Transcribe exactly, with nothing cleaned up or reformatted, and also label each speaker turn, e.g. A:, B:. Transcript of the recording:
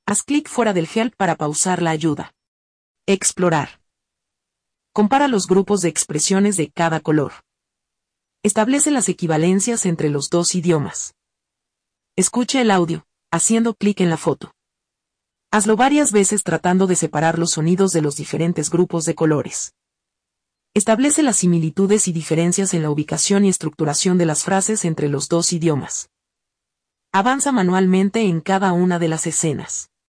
A: Haz clic fuera del help para pausar la ayuda. Explorar. Compara los grupos de expresiones de cada color. Establece las equivalencias entre los dos idiomas. Escucha el audio, haciendo clic en la foto. Hazlo varias veces tratando de separar los sonidos de los diferentes grupos de colores. Establece las similitudes y diferencias en la ubicación y estructuración de las frases entre los dos idiomas. Avanza manualmente en cada una de las escenas.